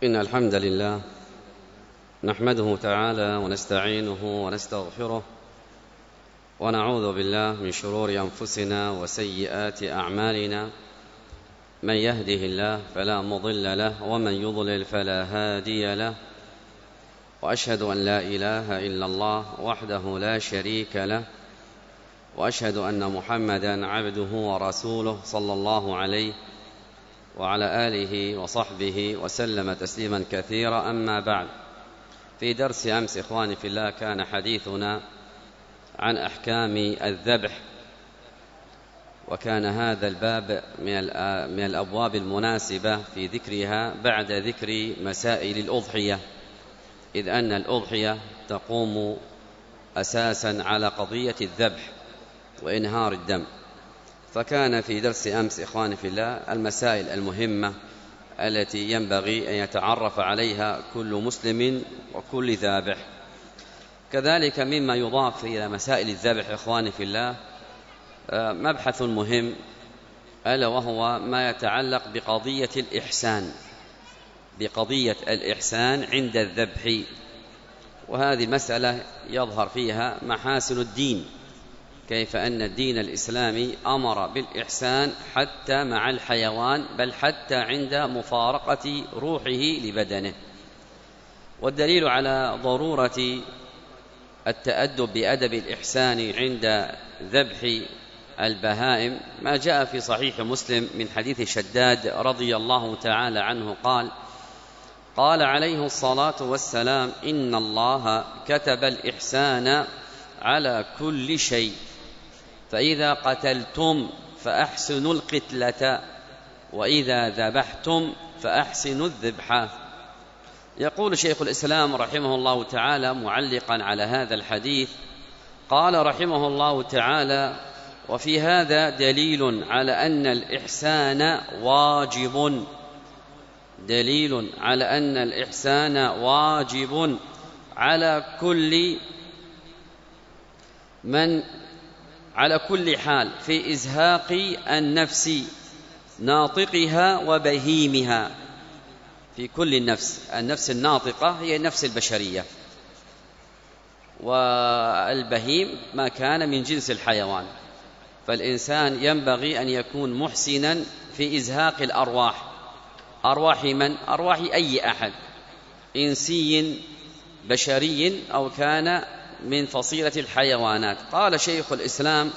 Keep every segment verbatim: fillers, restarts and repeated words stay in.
إن الحمد لله نحمده تعالى ونستعينه ونستغفره ونعوذ بالله من شرور أنفسنا وسيئات أعمالنا. من يهده الله فلا مضل له ومن يضلل فلا هادي له، وأشهد أن لا إله إلا الله وحده لا شريك له، وأشهد أن محمدًا عبده ورسوله صلى الله عليه وعلى آله وصحبه وسلم تسليما كثيرا. أما بعد، في درس أمس إخواني في الله كان حديثنا عن أحكام الذبح، وكان هذا الباب من الأبواب المناسبة في ذكرها بعد ذكر مسائل الأضحية، إذ أن الأضحية تقوم أساسا على قضية الذبح وإنهار الدم. فكان في درس أمس إخواني في الله المسائل المهمة التي ينبغي أن يتعرف عليها كل مسلم وكل ذابح. كذلك مما يضاف إلى مسائل الذبح إخواني في الله مبحث مهم، ألا وهو ما يتعلق بقضية الإحسان بقضية الإحسان عند الذبح. وهذه المسألة يظهر فيها محاسن الدين، كيف أن الدين الإسلامي أمر بالإحسان حتى مع الحيوان، بل حتى عند مفارقة روحه لبدنه. والدليل على ضرورة التأدب بأدب الإحسان عند ذبح البهائم ما جاء في صحيح مسلم من حديث شداد رضي الله تعالى عنه قال: قال عليه الصلاة والسلام: إن الله كتب الإحسان على كل شيء، فإذا قتلتم فأحسنوا القتلة، وإذا ذبحتم فأحسنوا الذبحة. يقول شيخ الإسلام رحمه الله تعالى معلقا على هذا الحديث، قال رحمه الله تعالى: وفي هذا دليل على أن الإحسان واجب دليل على أن الإحسان واجب على كل من على كل حال في إزهاق النفس ناطقها وبهيمها. في كل النفس، النفس الناطقة هي النفس البشرية، والبهيم ما كان من جنس الحيوان. فالإنسان ينبغي أن يكون محسنا في إزهاق الأرواح. أرواح من؟ أرواح أي أحد، إنسي بشري أو كان من فصيلة الحيوانات. قال شيخ الإسلام: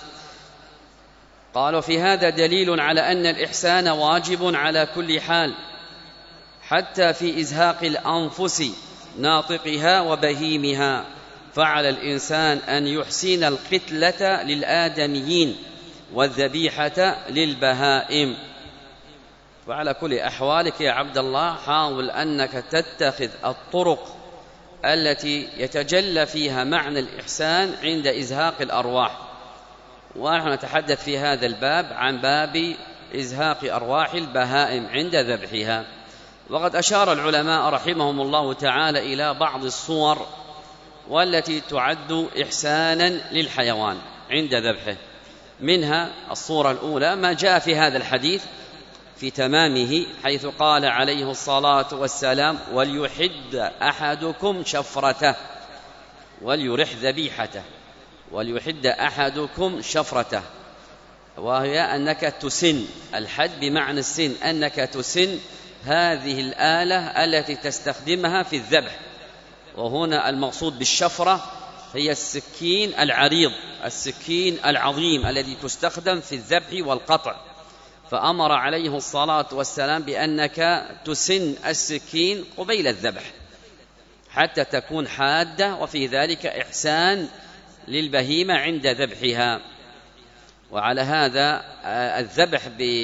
قال: في هذا دليل على أن الإحسان واجب على كل حال، حتى في إزهاق الأنفس ناطقها وبهيمها. فعلى الإنسان أن يحسن القتلة للآدميين والذبيحة للبهائم. وعلى كل أحوالك يا عبد الله حاول أنك تتخذ الطرق التي يتجلى فيها معنى الإحسان عند إزهاق الأرواح. ونحن نتحدث في هذا الباب عن باب إزهاق أرواح البهائم عند ذبحها. وقد أشار العلماء رحمهم الله تعالى إلى بعض الصور والتي تعد إحسانا للحيوان عند ذبحه. منها الصورة الأولى ما جاء في هذا الحديث في تمامه، حيث قال عليه الصلاة والسلام: وليحد أحدكم شفرته وليرح ذبيحته وليحد أحدكم شفرته، وهي أنك تسن الحد بمعنى السن، أنك تسن هذه الآلة التي تستخدمها في الذبح. وهنا المقصود بالشفرة هي السكين العريض، السكين العظيم الذي تستخدم في الذبح والقطع. فأمر عليه الصلاة والسلام بأنك تسن السكين قبيل الذبح حتى تكون حادة، وفي ذلك إحسان للبهيمة عند ذبحها. وعلى هذا الذبح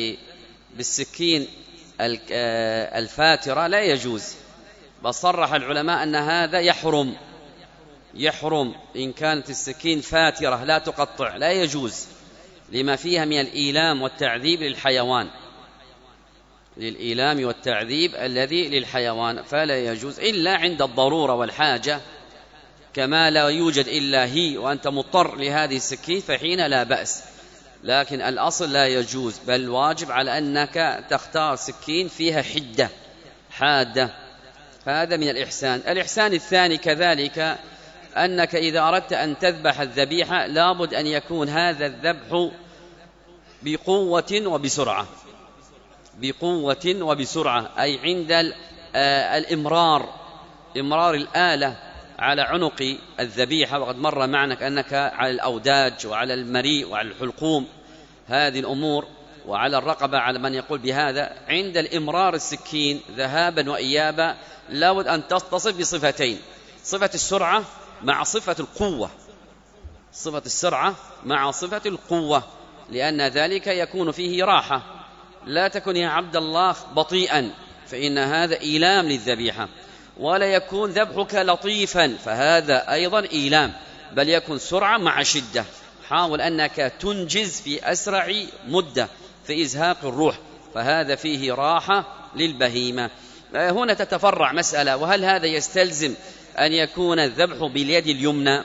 بالسكين الفاترة لا يجوز، بل صرح العلماء أن هذا يحرم يحرم إن كانت السكين فاترة لا تقطع، لا يجوز، لما فيها من الإيلام والتعذيب للحيوان للإيلام والتعذيب الذي للحيوان، فلا يجوز إلا عند الضرورة والحاجة، كما لا يوجد إلا هي وأنت مضطر لهذه السكين فحين لا بأس. لكن الأصل لا يجوز، بل واجب على أنك تختار سكين فيها حدة حادة هذا من الإحسان. الإحسان الثاني كذلك أنك إذا أردت أن تذبح الذبيحة لابد أن يكون هذا الذبح بقوة وبسرعة، بقوة وبسرعة، أي عند الإمرار، إمرار الآلة على عنق الذبيحة، وقد مر معنا أنك على الأوداج وعلى المريء وعلى الحلقوم هذه الأمور، وعلى الرقبة على من يقول بهذا، عند الإمرار السكين ذهابا وإيابا لابد أن تتصف بصفتين: صفة السرعة مع صفة القوة، صفة السرعة مع صفة القوة، لأن ذلك يكون فيه راحة. لا تكن يا عبد الله بطيئا فإن هذا إيلام للذبيحة، ولا يكون ذبحك لطيفا فهذا أيضا إيلام، بل يكون سرعة مع شدة. حاول أنك تنجز في أسرع مدة في إزهاق الروح، فهذا فيه راحة للبهيمة. هنا تتفرع مسألة: وهل هذا يستلزم أن يكون الذبح باليد اليمنى؟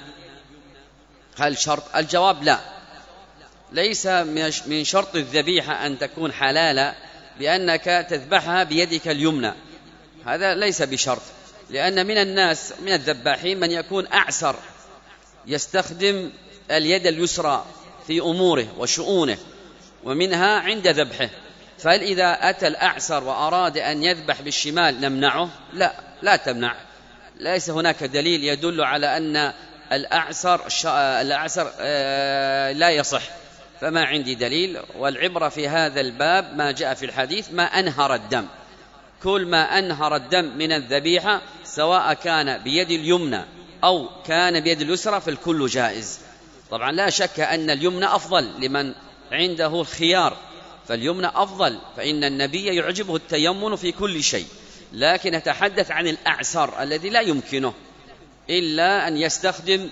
هل شرط؟ الجواب لا، ليس من شرط الذبيحة أن تكون حلالة بأنك تذبحها بيدك اليمنى، هذا ليس بشرط، لأن من الناس من الذباحين من يكون أعسر يستخدم اليد اليسرى في أموره وشؤونه، ومنها عند ذبحه. فهل إذا أتى الأعسر وأراد أن يذبح بالشمال نمنعه؟ لا، لا تمنع، ليس هناك دليل يدل على أن الأعسر, الأعسر لا يصح، فما عندي دليل. والعبرة في هذا الباب ما جاء في الحديث: ما أنهر الدم، كل ما أنهر الدم من الذبيحة سواء كان بيد اليمنى أو كان بيد اليسرى فالكل جائز. طبعا لا شك أن اليمنى أفضل لمن عنده الخيار، فاليمنى أفضل، فإن النبي يعجبه التيمن في كل شيء، لكن نتحدث عن الأعسر الذي لا يمكنه إلا أن يستخدم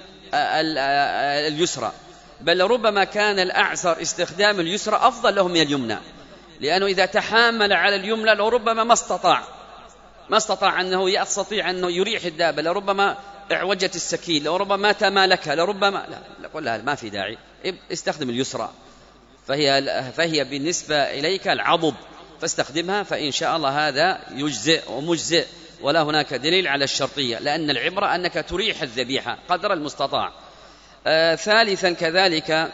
اليسرى، بل ربما كان الأعسر استخدام اليسرى أفضل له من اليمنى، لأنه إذا تحامل على اليمنى لربما ما استطاع ما استطاع أنه يستطيع أنه يريح الدابة، لربما اعوجت السكين، لربما تمالكها، لربما لا نقول لا ما في داعي، استخدم اليسرى، فهي فهي بالنسبة إليك العضد، فاستخدمها، فإن شاء الله هذا يجزئ ومجزئ، ولا هناك دليل على الشرطية، لأن العبرة أنك تريح الذبيحة قدر المستطاع. آه ثالثا كذلك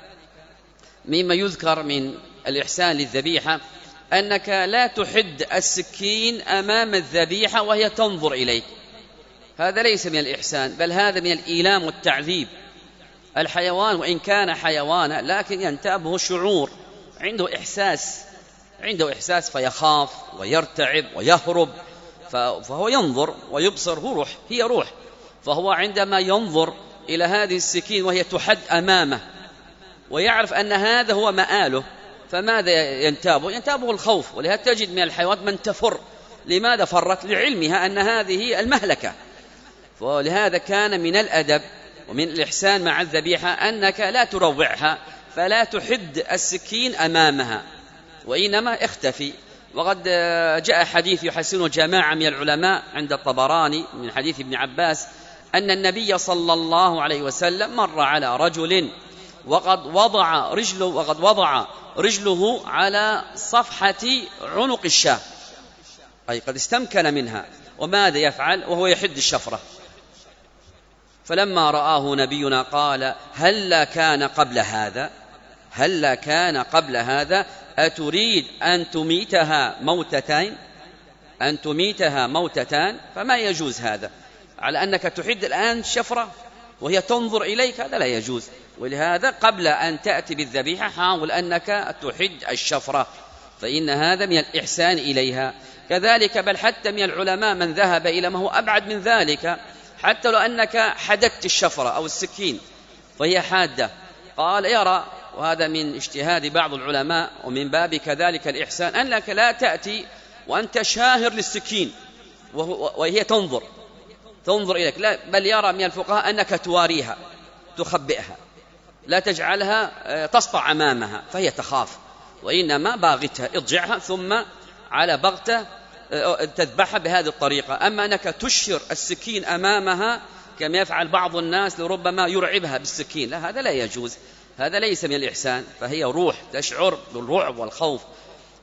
مما يذكر من الإحسان للذبيحة أنك لا تحد السكين أمام الذبيحة وهي تنظر إليك، هذا ليس من الإحسان، بل هذا من الإيلام والتعذيب. الحيوان وإن كان حيوانا لكن ينتابه شعور، عنده إحساس عنده إحساس فيخاف ويرتعب ويهرب، فهو ينظر ويبصر، هو روح، هي روح، فهو عندما ينظر إلى هذه السكين وهي تحد أمامه ويعرف أن هذا هو مآله، فماذا ينتابه؟ ينتابه الخوف. ولهذا تجد من الحيوانات من تفر، لماذا فرت؟ لعلمها أن هذه المهلكة. ولهذا كان من الأدب ومن الإحسان مع الذبيحة أنك لا تروعها، فلا تحد السكين أمامها، وإنما اختفي. وقد جاء حديث يحسنه جماعة من العلماء عند الطبراني من حديث ابن عباس أن النبي صلى الله عليه وسلم مر على رجل وقد وضع رجله وقد وضع رجله على صفحة عنق الشاة، أي قد استمكن منها، وماذا يفعل وهو يحد الشفرة؟ فلما رآه نبينا قال: هل كان قبل هذا هل كان قبل هذا أتريد أن تميتها موتتين أن تميتها موتتان فما يجوز هذا، على أنك تحد الآن شفرة وهي تنظر إليك، هذا لا يجوز. ولهذا قبل أن تأتي بالذبيحة حاول أنك تحد الشفرة، فإن هذا من الإحسان إليها. كذلك بل حتى من العلماء من ذهب إلى ما هو أبعد من ذلك، حتى لو أنك حددت الشفرة أو السكين فهي حادة، قال يرى، وهذا من اجتهاد بعض العلماء ومن باب كذلك الإحسان، أنك لا تأتي وأنت شاهر للسكين وهي تنظر تنظر إليك، لا، بل يرى من الفقهاء أنك تواريها تخبئها، لا تجعلها تسطع أمامها فهي تخاف، وإنما باغتها اضجعها ثم على بغتة تذبحها بهذه الطريقة. أما أنك تشهر السكين أمامها كما يفعل بعض الناس لربما يرعبها بالسكين، لا، هذا لا يجوز، هذا ليس من الإحسان، فهي روح تشعر بالرعب والخوف.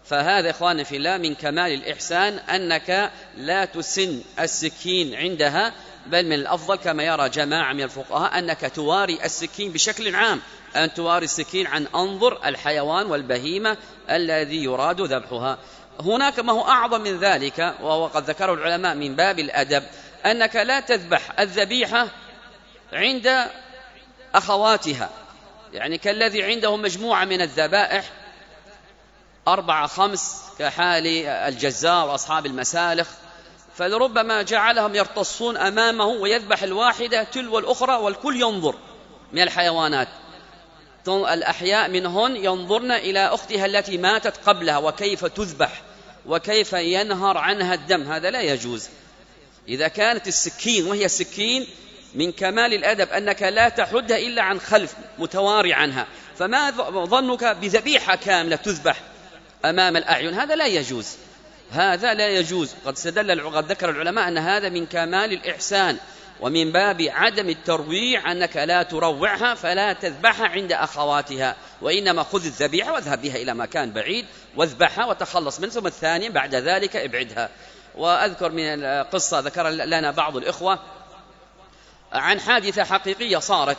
فهذا إخواني في الله من كمال الإحسان أنك لا تسن السكين عندها، بل من الأفضل كما يرى جماعة من الفقهاء أنك تواري السكين بشكل عام، أن تواري السكين عن أنظر الحيوان والبهيمة الذي يراد ذبحها. هناك ما هو أعظم من ذلك، وهو قد ذكره العلماء من باب الأدب، أنك لا تذبح الذبيحة عند أخواتها، يعني كالذي عنده مجموعة من الذبائح أربعة خمس كحال الجزار وأصحاب المسالخ، فلربما جعلهم يرتصون أمامه ويذبح الواحدة تلو الأخرى والكل ينظر من الحيوانات، الأحياء منهن ينظرن إلى أختها التي ماتت قبلها وكيف تذبح وكيف ينهر عنها الدم. هذا لا يجوز. إذا كانت السكين وهي سكين من كمال الأدب أنك لا تحدها إلا عن خلف متواري عنها، فما ظنك بذبيحة كاملة تذبح أمام الأعين؟ هذا لا يجوز، هذا لا يجوز. قد استدل قد ذكر العلماء أن هذا من كمال الإحسان، ومن باب عدم الترويع أنك لا تروعها فلا تذبحها عند أخواتها، وإنما خذ الذبيحة واذهب بها إلى مكان بعيد واذبحها وتخلص من، ثم الثانية بعد ذلك ابعدها. وأذكر من القصة ذكر لنا بعض الإخوة عن حادثة حقيقية صارت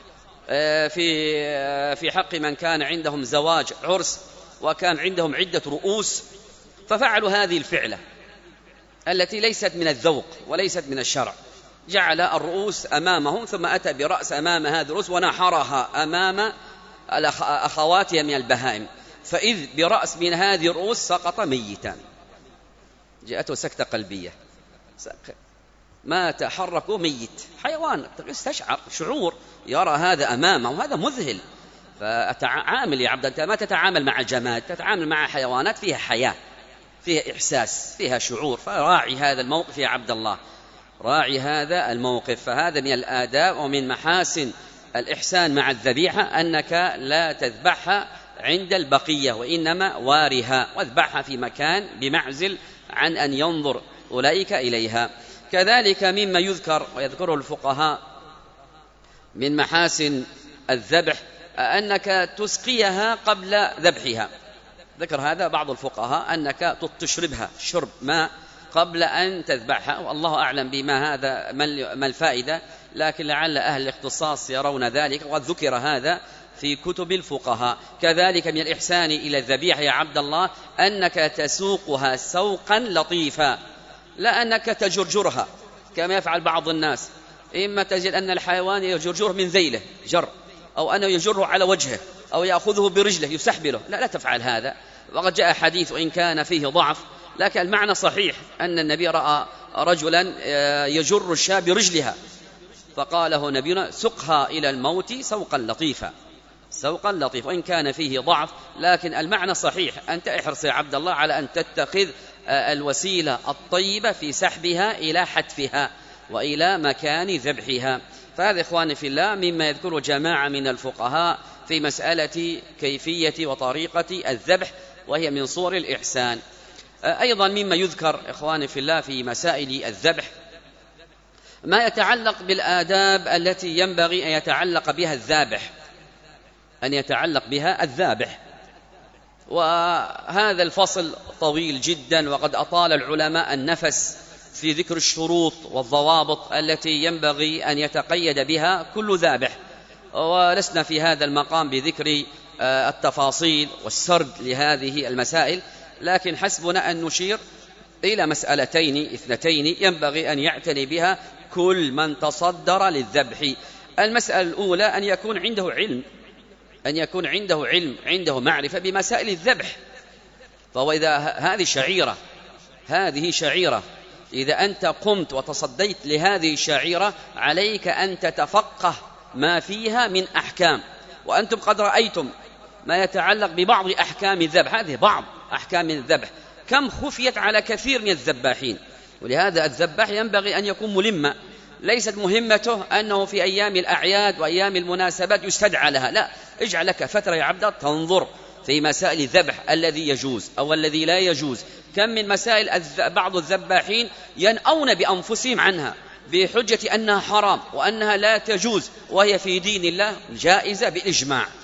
في في حق من كان عندهم زواج عرس وكان عندهم عدة رؤوس، ففعلوا هذه الفعلة التي ليست من الذوق وليست من الشرع. جعل الرؤوس أمامهم ثم أتى برأس أمام هذه الرؤوس ونحرها أمام أخواتها من البهائم، فإذ برأس من هذه الرؤوس سقط ميتا، جاءته سكتة قلبية، ما تحركوا ميت، حيوان يستشعر شعور يرى هذا أمامه، وهذا مذهل. فتعامل يا عبد، أنت ما تتعامل مع جماد، تتعامل مع حيوانات فيها حياة، فيها إحساس، فيها شعور، فراعي هذا الموقف يا عبد الله، راعي هذا الموقف. فهذا من الآداب ومن محاسن الإحسان مع الذبيحة أنك لا تذبحها عند البقية، وإنما وارها واذبحها في مكان بمعزل عن أن ينظر أولئك إليها. كذلك مما يذكر ويذكره الفقهاء من محاسن الذبح أنك تسقيها قبل ذبحها. ذكر هذا بعض الفقهاء أنك تشربها شرب ماء قبل أن تذبحها، والله أعلم بما هذا ما الفائدة، لكن لعل أهل الاختصاص يرون ذلك، وقد ذكر هذا في كتب الفقهاء. كذلك من الإحسان إلى الذبيحة يا عبد الله أنك تسوقها سوقا لطيفا، لا أنك تجرجرها كما يفعل بعض الناس، إما تجد أن الحيوان يجرجره من ذيله جر، أو أنه يجره على وجهه، أو يأخذه برجله يسحبله، لا لا تفعل هذا. وقد جاء حديث وإن كان فيه ضعف لكن المعنى صحيح، أن النبي رأى رجلا يجر الشاة برجلها فقال له نبينا سقها إلى الموت سوقا لطيفا، سوقا لطيفا، وإن كان فيه ضعف لكن المعنى صحيح. أنت احرص يا عبد الله على أن تتخذ الوسيلة الطيبة في سحبها إلى حتفها وإلى مكان ذبحها. فهذا إخواني في الله مما يذكر جماعة من الفقهاء في مسألة كيفية وطريقة الذبح، وهي من صور الإحسان. أيضا مما يذكر إخواني في الله في مسائل الذبح ما يتعلق بالآداب التي ينبغي أن يتعلق بها الذابح، أن يتعلق بها الذابح. وهذا الفصل طويل جدا، وقد أطال العلماء النفس في ذكر الشروط والضوابط التي ينبغي أن يتقيد بها كل ذابح، ولسنا في هذا المقام بذكر التفاصيل والسرد لهذه المسائل، لكن حسبنا أن نشير إلى مسألتين اثنتين ينبغي أن يعتني بها كل من تصدر للذبح. المسألة الأولى أن يكون عنده علم، أن يكون عنده علم عنده معرفة بمسائل الذبح. فهو إذا هذه شعيرة هذه شعيرة إذا أنت قمت وتصديت لهذه الشعيرة عليك أن تتفقه ما فيها من أحكام، وأنتم قد رأيتم ما يتعلق ببعض أحكام الذبح، هذه بعض أحكام الذبح كم خفيت على كثير من الذباحين. ولهذا الذباح ينبغي أن يكون ملما، ليست مهمته أنه في أيام الأعياد وأيام المناسبات يستدعى لها، لا، اجعل لك فترة يا عبد تنظر في مسائل الذبح الذي يجوز أو الذي لا يجوز. كم من مسائل بعض الذباحين ينأون بأنفسهم عنها بحجة أنها حرام وأنها لا تجوز، وهي في دين الله جائزة بالإجماع.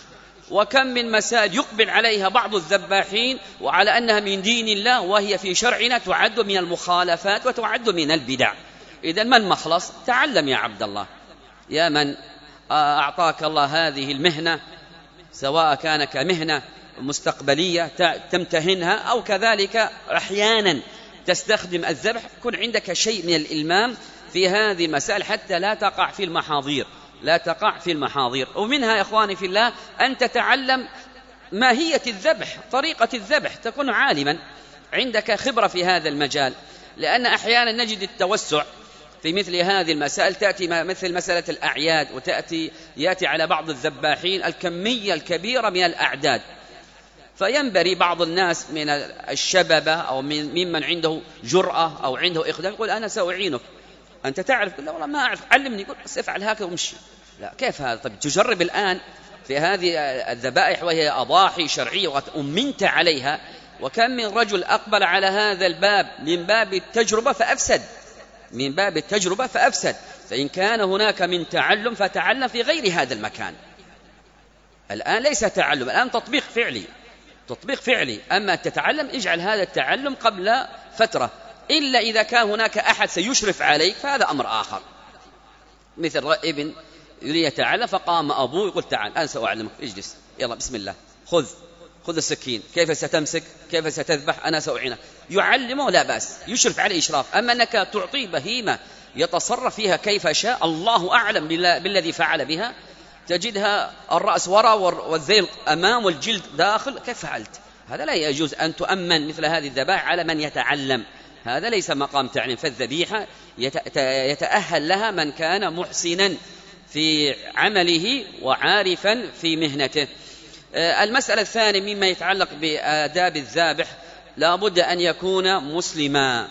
وكم من مسائل يقبل عليها بعض الذباحين وعلى أنها من دين الله وهي في شرعنا تعد من المخالفات وتعد من البدع. إذن ما المخلص؟ تعلم يا عبد الله، يا من أعطاك الله هذه المهنة، سواء كان كمهنة مستقبلية تمتهنها أو كذلك أحيانا تستخدم الذبح، كن عندك شيء من الإلمام في هذه المسائل حتى لا تقع في المحاضير لا تقع في المحاضير. ومنها يا إخواني في الله أن تتعلم ماهية الذبح، طريقة الذبح، تكون عالما عندك خبرة في هذا المجال، لأن أحيانا نجد التوسع في مثل هذه المسائل، تأتي مثل مسألة الأعياد، وتأتي يأتي على بعض الذباحين الكمية الكبيرة من الأعداد، فينبري بعض الناس من الشببة أو من ممن عنده جرأة أو عنده إقدام يقول أنا سأعينك، أنت تعرف؟ لا والله ما أعرف، علمني. يقول بس افعل هكذا ومشي. لا، كيف هذا؟ طيب تجرب الآن في هذه الذبائح وهي أضاحي شرعية وأمنت عليها، وكم من رجل أقبل على هذا الباب من باب التجربة فأفسد من باب التجربة فأفسد. فإن كان هناك من تعلم فتعلم في غير هذا المكان. الآن ليس تعلم، الآن تطبيق فعلي تطبيق فعلي أما تتعلم اجعل هذا التعلم قبل فترة، إلا إذا كان هناك أحد سيشرف عليك فهذا أمر آخر. مثل ابن يريد يتعلم فقام أبوه يقول تعال أنا سأعلمك، اجلس يلا بسم الله، خذ خذ السكين، كيف ستمسك، كيف ستذبح، أنا سأعينك. يعلمه لا بأس، يشرف عليه إشراف. أما أنك تعطيه بهيمة يتصرف فيها كيف شاء، الله أعلم بالذي فعل بها، تجدها الرأس وراء والذيل أمام والجلد داخل، كيف فعلت؟ هذا لا يجوز أن تؤمن مثل هذه الذبائح على من يتعلم، هذا ليس مقام تعليم. فالذبيحة يتأهل لها من كان محسنا في عمله وعارفا في مهنته. المسألة الثانية مما يتعلق بآداب الذابح، لا بد أن يكون مسلما،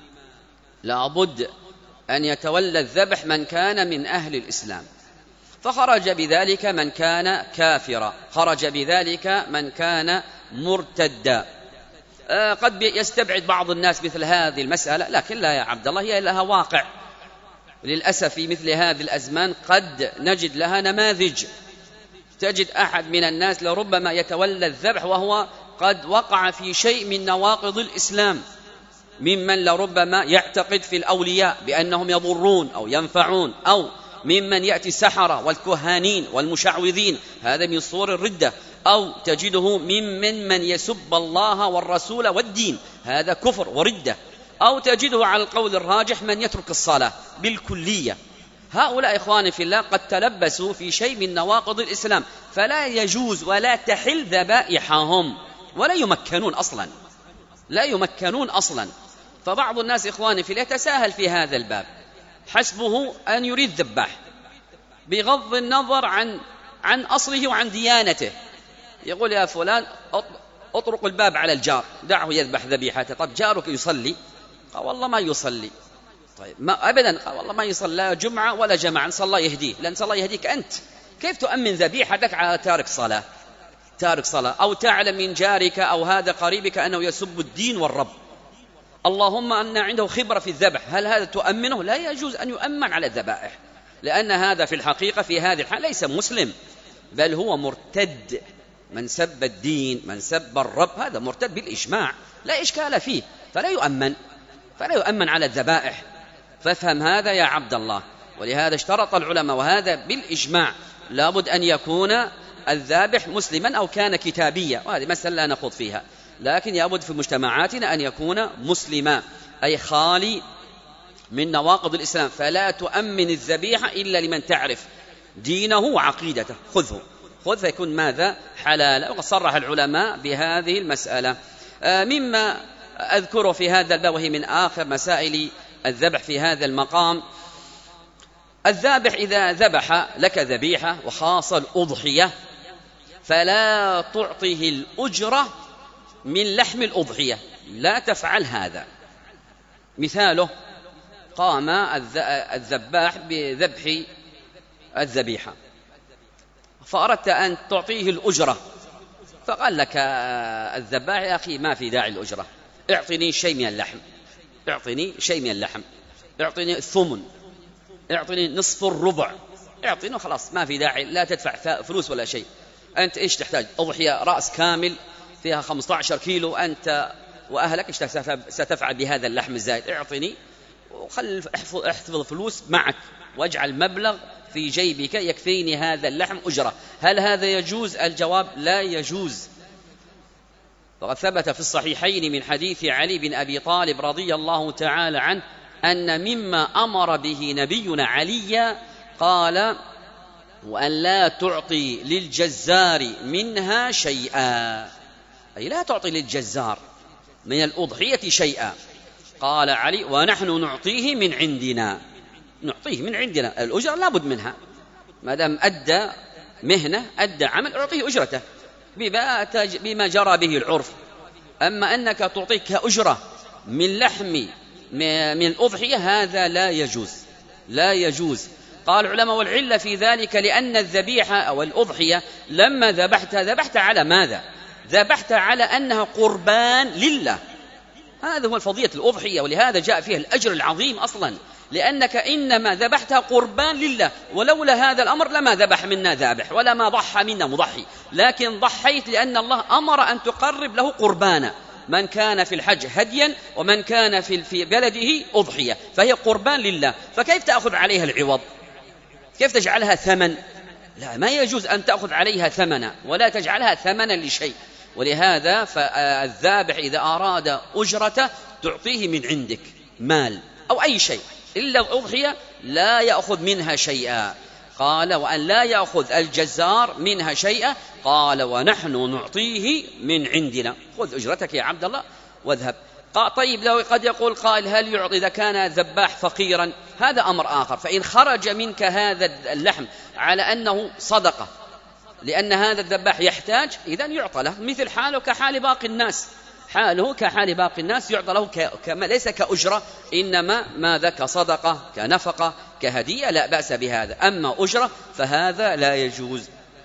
لا بد أن يتولى الذبح من كان من أهل الإسلام، فخرج بذلك من كان كافرا، خرج بذلك من كان مرتدا. قد يستبعد بعض الناس مثل هذه المسألة، لكن لا يا عبد الله، هي لها واقع للأسف. في مثل هذه الأزمان قد نجد لها نماذج، تجد أحد من الناس لربما يتولى الذبح وهو قد وقع في شيء من نواقض الإسلام، ممن لربما يعتقد في الأولياء بأنهم يضرون أو ينفعون، أو ممن يأتي السحرة والكهانين والمشعوذين، هذا من صور الردة، أو تجده ممن من يسب الله والرسول والدين، هذا كفر وردة، أو تجده على القول الراجح من يترك الصلاة بالكلية. هؤلاء إخواني في الله قد تلبسوا في شيء من نواقض الإسلام، فلا يجوز ولا تحل ذبائحهم، ولا يمكنون أصلا لا يمكنون أصلا. فبعض الناس إخواني في الله يتساهل في هذا الباب، حسبه أن يريد ذباح بغض النظر عن عن أصله وعن ديانته، يقول يا فلان اطرق الباب على الجار دعه يذبح ذبيحته. طب جارك يصلي؟ قال والله ما يصلي. طيب ما أبدا، قال والله ما يصلي لا جمعة ولا جماعة، إن الله يهديه، لأن الله يهديك أنت. كيف تؤمن ذبيحتك على تارك صلاة تارك صلاة أو تعلم من جارك أو هذا قريبك أنه يسب الدين والرب، اللهم أن عنده خبرة في الذبح، هل هذا تؤمنه؟ لا يجوز أن يؤمن على الذبائح، لأن هذا في الحقيقة في هذه الحال ليس مسلم، بل هو مرتد. من سب الدين، من سب الرب، هذا مرتد بالإجماع، لا إشكال فيه، فلا يؤمن فلا يؤمن على الذبائح. فافهم هذا يا عبد الله. ولهذا اشترط العلماء، وهذا بالإجماع، لابد أن يكون الذابح مسلما أو كان كتابيا، وهذه مسألة لا نخوض فيها، لكن يابد في مجتمعاتنا أن يكون مسلما، أي خالي من نواقض الإسلام. فلا تؤمن الذبيحة إلا لمن تعرف دينه وعقيدته، خذه خذ فيكون ماذا؟ حلالا. وقد صرح العلماء بهذه المسألة. مما أذكره في هذا الباب وهي من آخر مسائل الذبح في هذا المقام، الذابح إذا ذبح لك ذبيحة وخاصة الأضحية فلا تعطيه الأجرة من لحم الأضحية، لا تفعل هذا. مثاله قام الذباح بذبح الذبيحة فأردت أن تعطيه الأجرة، فقال لك الذباح يا أخي ما في داعي الأجرة، اعطني شيء من اللحم اعطني شيء من اللحم اعطني الثمن، اعطني نصف الربع، اعطني خلاص، ما في داعي، لا تدفع فلوس ولا شيء. أنت إيش تحتاج؟ أضحية رأس كامل فيها خمسة عشر كيلو، أنت وأهلك إيش ستفعل بهذا اللحم الزائد؟ اعطني وخل احفظ, احفظ فلوس معك واجعل مبلغ في جيبك يكفيني هذا اللحم أجرة. هل هذا يجوز؟ الجواب لا يجوز. وقد ثبت في الصحيحين من حديث علي بن أبي طالب رضي الله تعالى عنه أن مما أمر به نبينا علي قال: وأن لا تعطي للجزار منها شيئا، أي لا تعطي للجزار من الأضحية شيئا. قال علي: ونحن نعطيه من عندنا، نعطيه من عندنا، الأجرة لا بد منها، ما دام أدى مهنة أدى عمل أعطيه أجرته بما جرى به العرف. أما أنك تعطيك كأجرة من لحم من الأضحية هذا لا يجوز، لا يجوز. قال العلماء: والعلة في ذلك لأن الذبيحة أو الأضحية لما ذبحتها ذبحت على ماذا؟ ذبحت على أنها قربان لله، هذا هو الفضيلة الأضحية، ولهذا جاء فيها الأجر العظيم أصلا، لأنك إنما ذبحتها قربان لله، ولولا هذا الأمر لما ذبح منا ذابح ولا ما ضحى منا مضحي، لكن ضحيت لأن الله أمر أن تقرب له قربانا، من كان في الحج هديا ومن كان في بلده أضحية، فهي قربان لله، فكيف تأخذ عليها العوض؟ كيف تجعلها ثمن؟ لا، ما يجوز أن تأخذ عليها ثمنا ولا تجعلها ثمنا لشيء. ولهذا فالذابح إذا أراد أجرته تعطيه من عندك مال أو أي شيء، إلا الأضحية لا يأخذ منها شيئا. قال: وأن لا يأخذ الجزار منها شيئا. قال: ونحن نعطيه من عندنا، خذ أجرتك يا عبد الله واذهب. قال: طيب لو قد يقول قائل: هل يعطي إذا كان الذباح فقيرا؟ هذا أمر آخر، فإن خرج منك هذا اللحم على أنه صدقة لأن هذا الذباح يحتاج، إذن يعطى له مثل حاله كحال باقي الناس، حاله كحال باقي الناس، يعطى له كما ليس كأجرة، إنما ماذا؟ كصدقة، كنفقة، كهدية، لا بأس بهذا. أما أجرة فهذا لا يجوز،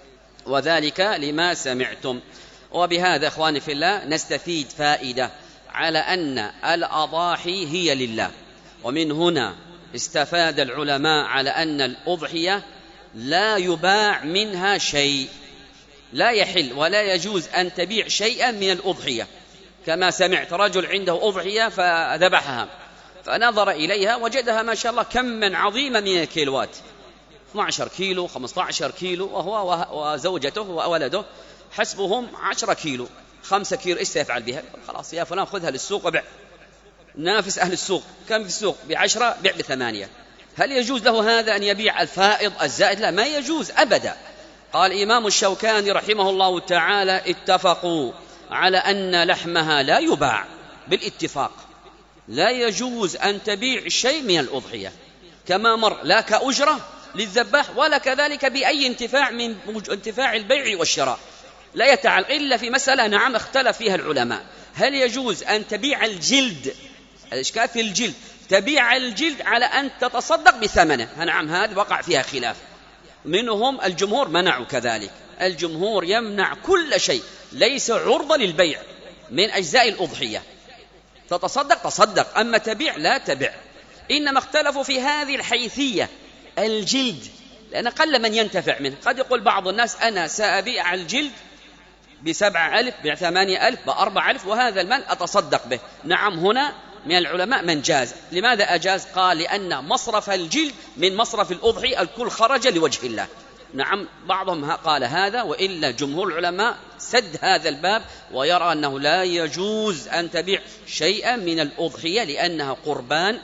وذلك لما سمعتم. وبهذا إخواني في الله نستفيد فائدة على أن الأضاحي هي لله، ومن هنا استفاد العلماء على أن الأضحية لا يباع منها شيء، لا يحل ولا يجوز أن تبيع شيئا من الأضحية. كما سمعت رجل عنده أضحية فذبحها فنظر إليها وجدها ما شاء الله كما عظيما من الكيلوات، اثني عشر كيلو، خمسة عشر كيلو، وهو وزوجته وولده حسبهم عشرة كيلو، خمسة كيلو، إيش سيفعل بها؟ خلاص يا فلان خذها للسوق وبيع، نافس أهل السوق، كم في السوق؟ بعشرة، بيع بثمانية. هل يجوز له هذا أن يبيع الفائض الزائد؟ لا، ما يجوز أبدا. قال الإمام الشوكاني رحمه الله تعالى: اتفقوا على أن لحمها لا يباع بالاتفاق، لا يجوز أن تبيع شيء من الأضحية كما مر، لا كأجرة للذباح ولا كذلك بأي انتفاع من انتفاع البيع والشراء، لا يتعلق إلا في مسألة نعم اختلف فيها العلماء: هل يجوز أن تبيع الجلد؟ الإشكال في الجلد، تبيع الجلد على أن تتصدق بثمنه، نعم هذا وقع فيها خلاف، منهم الجمهور منعوا كذلك، الجمهور يمنع كل شيء ليس عرضة للبيع من أجزاء الأضحية، تتصدق تصدق، أما تبيع لا تبيع. إنما اختلفوا في هذه الحيثية، الجلد، لأن قل من ينتفع منه، قد يقول بعض الناس: أنا سأبيع الجلد بسبعة ألف، بثمانية ألف، بأربع ألف، وهذا المال أتصدق به. نعم، هنا من العلماء من جاز. لماذا أجاز؟ قال: لأن مصرف الجلد من مصرف الأضحية الكل خرج لوجه الله. نعم، بعضهم قال هذا، وإلا جمهور العلماء سد هذا الباب ويرى أنه لا يجوز أن تبيع شيئا من الأضحية لأنها قربان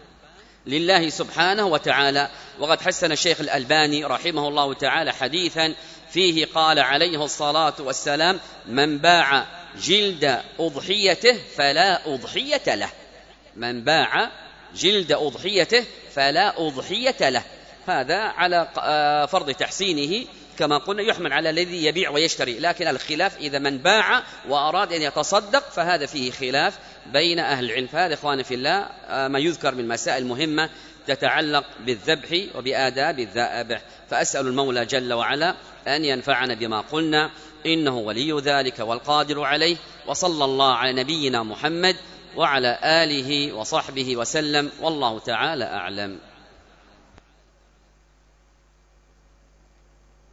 لله سبحانه وتعالى. وقد حسن الشيخ الألباني رحمه الله تعالى حديثا فيه قال عليه الصلاة والسلام: من باع جلد أضحيته فلا أضحية له، من باع جلد أضحيته فلا أضحية له. هذا على فرض تحسينه كما قلنا، يحمل على الذي يبيع ويشتري، لكن الخلاف إذا من باع وأراد أن يتصدق فهذا فيه خلاف بين أهل العلم. فهذا إخواني في الله ما يذكر من مسائل مهمة تتعلق بالذبح وبآداب الذابح، فأسأل المولى جل وعلا أن ينفعنا بما قلنا، إنه ولي ذلك والقادر عليه. وصلى الله على نبينا محمد وعلى آله وصحبه وسلم، والله تعالى أعلم.